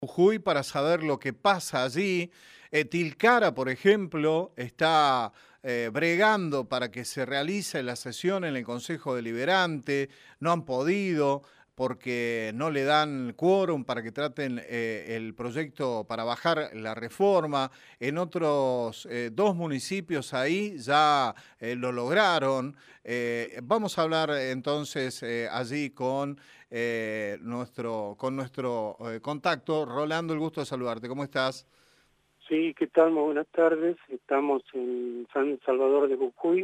Jujuy para saber lo que pasa allí. Tilcara, por ejemplo, está bregando para que se realice la sesión en el Consejo Deliberante. No han podido porque no le dan quórum para que traten el proyecto para bajar la reforma. En otros dos municipios ahí ya lo lograron. Vamos a hablar entonces allí con nuestro contacto. Rolando, el gusto de saludarte. ¿Cómo estás? Sí, ¿qué tal? Muy buenas tardes. Estamos en San Salvador de Jujuy.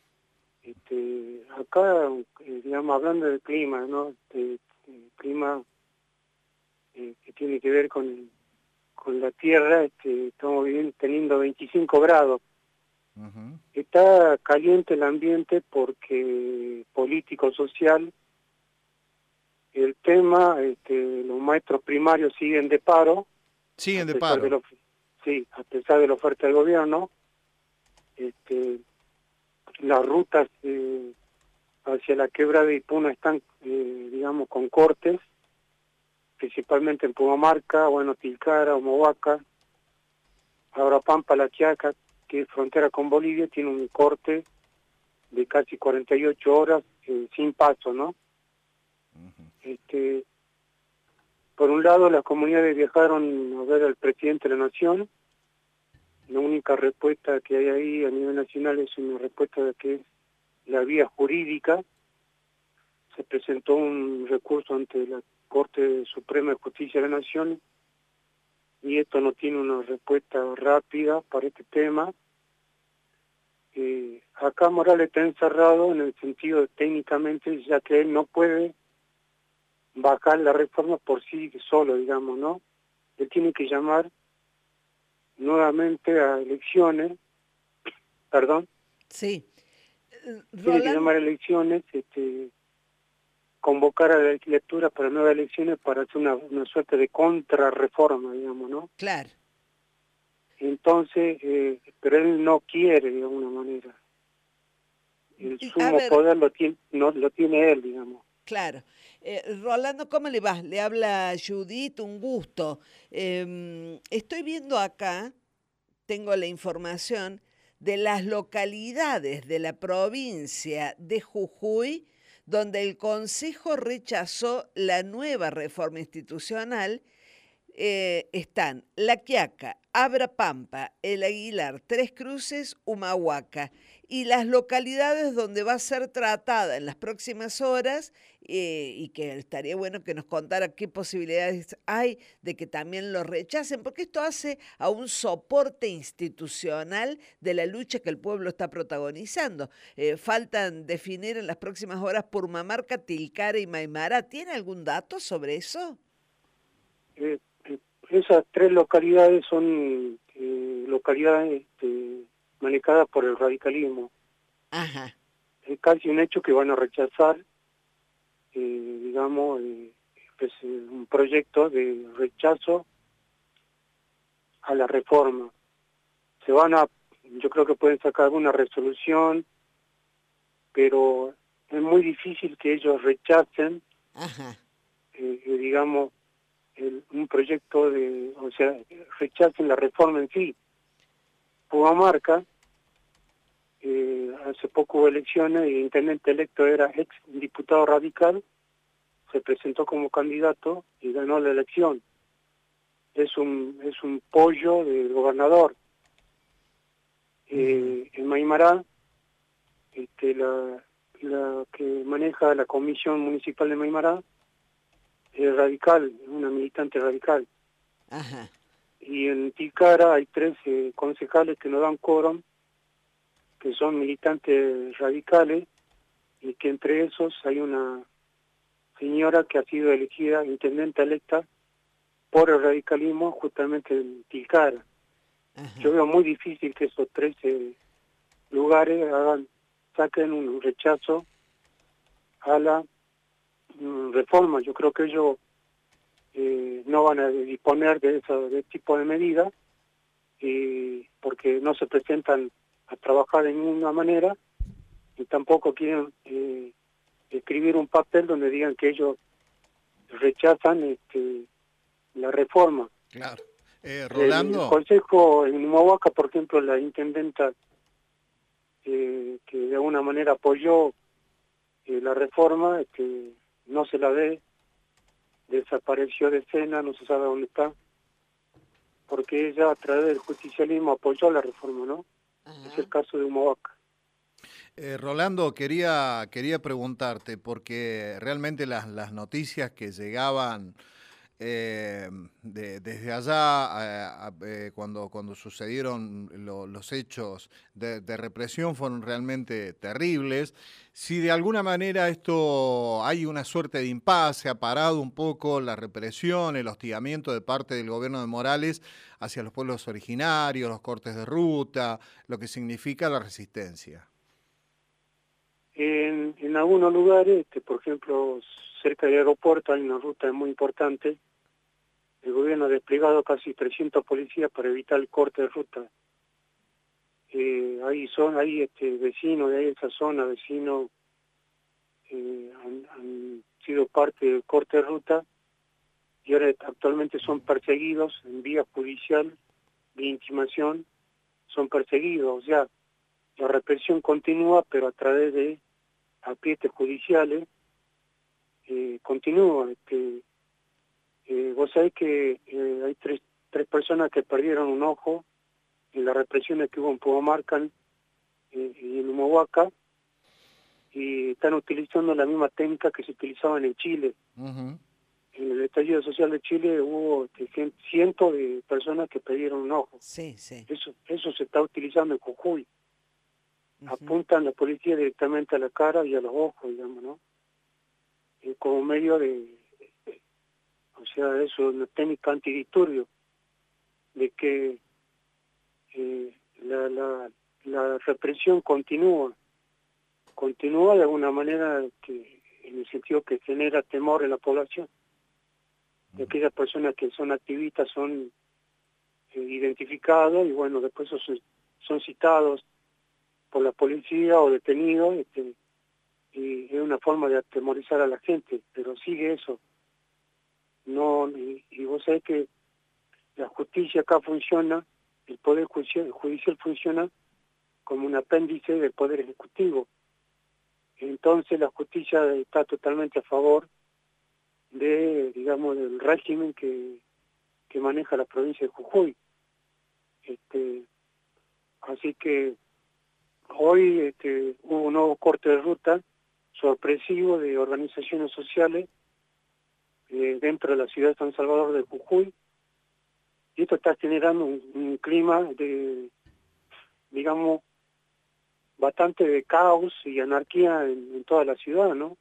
Acá, digamos, hablando del clima, ¿no? El clima que tiene que ver con la tierra, estamos teniendo 25 grados. Ujú. Está caliente el ambiente porque político, social, el tema, los maestros primarios siguen de paro, a Siguen de pesar de paro. sí, a pesar de la oferta del gobierno. Este, las rutas hacia la quebrada de Ipuna están, digamos, con cortes, principalmente en Pumamarca, bueno, Tilcara, Humahuaca, Pampa, La Quiaca, que es frontera con Bolivia, tiene un corte de casi 48 horas sin paso, ¿no? Este, por un lado, las comunidades viajaron a ver al presidente de la Nación. La única respuesta que hay ahí a nivel nacional es una respuesta de que es la vía jurídica. Se presentó un recurso ante la Corte Suprema de Justicia de la Nación y esto no tiene una respuesta rápida para este tema. Acá Morales está encerrado en el sentido de técnicamente, ya que él no puede bajar la reforma por sí solo, digamos, ¿no? Él tiene que llamar nuevamente a elecciones, perdón, Sí. tiene que Roland, llamar a elecciones, convocar a la legislatura para nuevas elecciones para hacer una suerte de contrarreforma, digamos, ¿no? claro. Entonces, pero él no quiere, de alguna manera. El A sumo ver, poder lo tiene, no, lo tiene él, digamos. claro. Rolando, ¿cómo le va? Le habla Judith, un gusto. Estoy viendo acá, tengo la información de las localidades de la provincia de Jujuy, donde el Consejo rechazó la nueva reforma institucional. Están La Quiaca, Abrapampa, El Aguilar, Tres Cruces, Humahuaca y las localidades donde va a ser tratada en las próximas horas, y que estaría bueno que nos contara qué posibilidades hay de que también lo rechacen, porque esto hace a un soporte institucional de la lucha que el pueblo está protagonizando. Faltan definir en las próximas horas Purmamarca, Tilcara y Maimará. ¿Tiene algún dato sobre eso? Eh, Esas tres localidades son localidades manejadas por el radicalismo. Ajá. Es casi un hecho que van a rechazar, digamos, un proyecto de rechazo a la reforma. Yo creo que pueden sacar alguna resolución, pero es muy difícil que ellos rechacen, Ajá. digamos, un proyecto o sea, rechacen la reforma en sí. Pumamarca, hace poco hubo elecciones y el intendente electo era ex diputado radical, se presentó como candidato y ganó la elección. Es un pollo del gobernador. Ujú. En Maimará, la que maneja la comisión municipal de Maimará es radical, una militante radical. Ajá. Y en Tilcara hay 13 concejales que no dan quórum, que son militantes radicales, y que entre esos hay una señora que ha sido elegida intendente electa por el radicalismo justamente en Tilcara. Yo Ajá. veo muy difícil que esos 13 lugares saquen un rechazo a la reforma. Yo creo que ellos no van a disponer de ese tipo de medidas, porque no se presentan a trabajar de ninguna manera y tampoco quieren escribir un papel donde digan que ellos rechazan la reforma. Claro. El Rolando. Consejo en Humahuaca, por ejemplo, la intendenta que de alguna manera apoyó la reforma, no se la ve, desapareció de escena, no se sabe dónde está, porque ella a través del justicialismo apoyó la reforma, ¿no? Ajá. Es el caso de Humahuaca. Rolando, quería preguntarte, porque realmente las noticias que llegaban desde allá, cuando sucedieron los hechos de represión fueron realmente terribles. Si de alguna manera esto hay una suerte de impasse, ha parado un poco la represión, el hostigamiento de parte del gobierno de Morales hacia los pueblos originarios, los cortes de ruta, lo que significa la resistencia. En algunos lugares, por ejemplo, cerca del aeropuerto hay una ruta muy importante. El gobierno ha desplegado casi 300 policías para evitar el corte de ruta. Hay vecinos de ahí, esa zona, vecinos han sido parte del corte de ruta y ahora actualmente son perseguidos en vía judicial, de intimación, son perseguidos. O sea, la represión continúa, pero a través de aprietes judiciales continúa. Vos sabés que hay tres personas que perdieron un ojo en las represiones que hubo en Pumamarca y en Humahuaca, y están utilizando la misma técnica que se utilizaba en Chile. Uh-huh. En el estallido social de Chile hubo cientos de personas que perdieron un ojo. Sí, sí. Eso se está utilizando en Jujuy. Uh-huh. Apuntan la policía directamente a la cara y a los ojos, digamos, ¿no? Como medio o sea, eso es una técnica antidisturbio, de que la represión continúa de alguna manera, en el sentido que genera temor en la población. De aquellas personas que son activistas son identificados y bueno, después son citados por la policía o detenidos, y es una forma de atemorizar a la gente, pero sigue eso. No, y vos sabés que la justicia acá funciona, el Poder Judicial funciona como un apéndice del Poder Ejecutivo. Entonces la justicia está totalmente a favor digamos, del régimen que maneja la provincia de Jujuy. Así que hoy hubo un nuevo corte de ruta sorpresivo de organizaciones sociales dentro de la ciudad de San Salvador de Jujuy, y esto está generando un clima digamos, bastante de caos y anarquía en toda la ciudad, ¿no?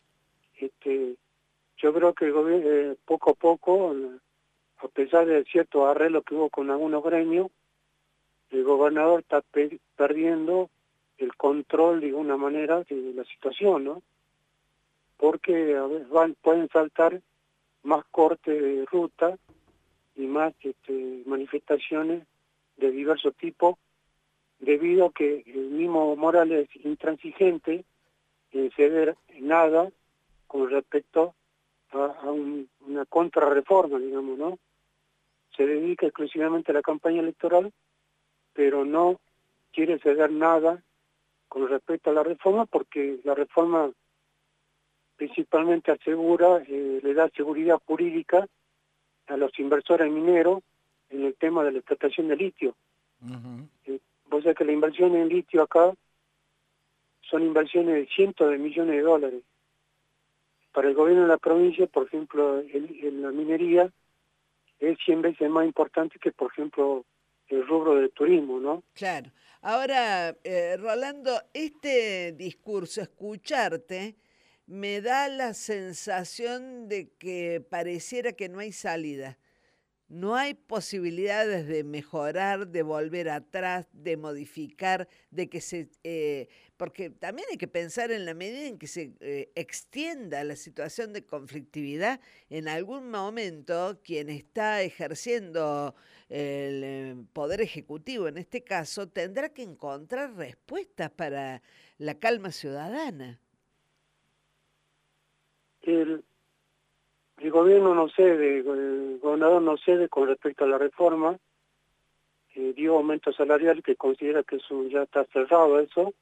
Yo creo que el gobierno, poco a poco, a pesar de ciertos arreglos que hubo con algunos gremios, el gobernador está perdiendo el control de alguna manera de la situación, ¿no? Porque a veces pueden saltar más cortes de ruta y más manifestaciones de diversos tipos, debido a que el mismo Morales es intransigente en ceder nada con respecto a una contrarreforma, digamos, ¿no? Se dedica exclusivamente a la campaña electoral, pero no quiere ceder nada con respecto a la reforma, porque la reforma principalmente le da seguridad jurídica a los inversores mineros en el tema de la explotación de litio. Uh-huh. Vos sabés que la inversión en litio acá son inversiones de cientos de millones de dólares. Para el gobierno de la provincia, por ejemplo, la minería es 100 veces más importante que, por ejemplo, el rubro del turismo, ¿no? Claro. Ahora, Rolando, este discurso, escucharte, me da la sensación de que pareciera que no hay salida. No hay posibilidades de mejorar, de volver atrás, de modificar, de que porque también hay que pensar en la medida en que se extienda la situación de conflictividad, en algún momento quien está ejerciendo el poder ejecutivo, en este caso, tendrá que encontrar respuestas para la calma ciudadana. el gobierno no cede, el gobernador no cede con respecto a la reforma, dio aumento salarial que considera que eso ya está cerrado eso,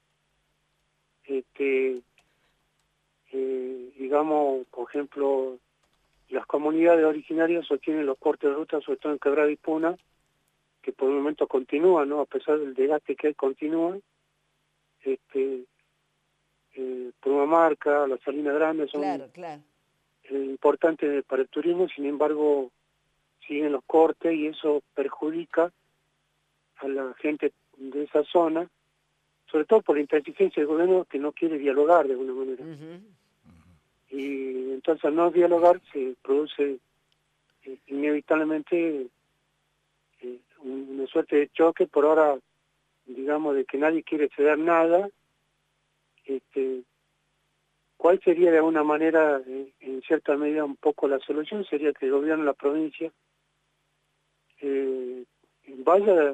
digamos, por ejemplo, las comunidades originarias sostienen los cortes de ruta, sobre todo en Quebrada y Puna, que por el momento continúan, ¿no? A pesar del desgaste que hay, continúan. Pumamarca, la Salina Grande son Claro. importantes para el turismo, sin embargo, siguen los cortes y eso perjudica a la gente de esa zona, sobre todo por la intransigencia del gobierno que no quiere dialogar de alguna manera. Y entonces al no dialogar se produce inevitablemente una suerte de choque, por ahora, digamos, de que nadie quiere ceder nada. ¿Cuál sería de alguna manera, en cierta medida, un poco la solución? Sería que el gobierno de la provincia vaya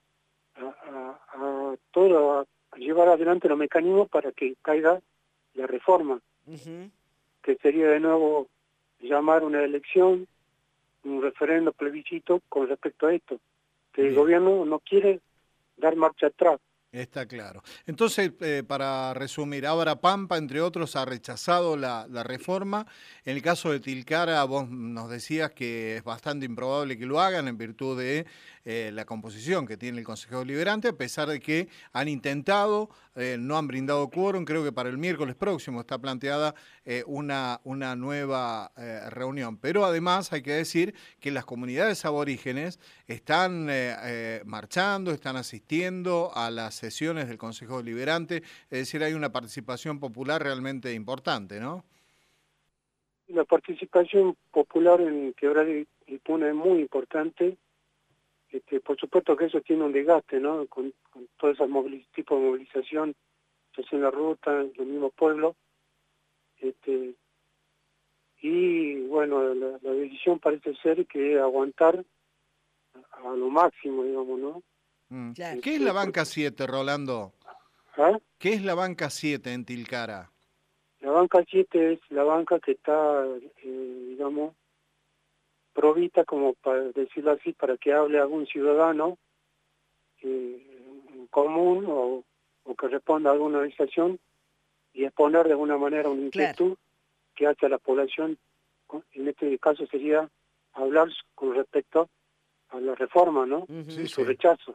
a llevar adelante los mecanismos para que caiga la reforma, que sería de nuevo llamar una elección, un referendo, plebiscito con respecto a esto, que el gobierno no quiere dar marcha atrás. Está claro. Entonces, para resumir, ahora Pampa, entre otros, ha rechazado la reforma. En el caso de Tilcara, vos nos decías que es bastante improbable que lo hagan en virtud de la composición que tiene el Consejo Deliberante, a pesar de que han intentado, no han brindado quórum. Creo que para el miércoles próximo está planteada una nueva reunión. Pero además hay que decir que las comunidades aborígenes están marchando, están asistiendo a las sesiones del Consejo Deliberante, es decir, hay una participación popular realmente importante, ¿no? La participación popular en Quebrada y Puna es muy importante. Por supuesto que eso tiene un desgaste, ¿no? Con todos esos tipos de movilización, se hace en la ruta, en el mismo pueblo. Y bueno, la decisión parece ser que aguantar a lo máximo, digamos, ¿no? Claro. ¿Qué es la banca 7, Rolando? ¿Ah? ¿Qué es la banca 7 en Tilcara? La banca 7 es la banca que está, digamos, provista, como para decirlo así, para que hable algún ciudadano común o que responda a alguna organización y exponer de alguna manera una inquietud que hace a la población. En este caso sería hablar con respecto a la reforma, ¿no? Y su rechazo.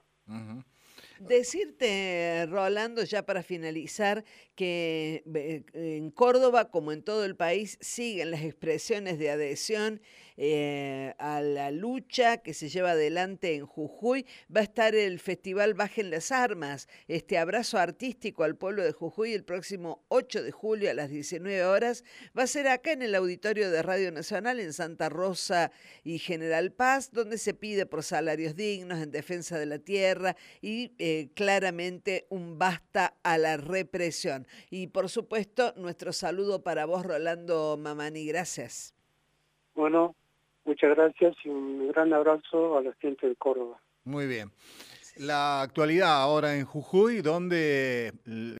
Decirte, Rolando, ya para finalizar, que en Córdoba, como en todo el país, siguen las expresiones de adhesión a la lucha que se lleva adelante en Jujuy. Va a estar el festival Bajen las Armas, este abrazo artístico al pueblo de Jujuy el próximo 8 de julio a las 19 horas. Va a ser acá en el auditorio de Radio Nacional en Santa Rosa y General Paz, donde se pide por salarios dignos, en defensa de la tierra y claramente un basta a la represión. Y por supuesto, nuestro saludo para vos, Rolando Mamani. Gracias. Bueno, muchas gracias y un gran abrazo a la gente de Córdoba. Muy bien. La actualidad ahora en Jujuy, donde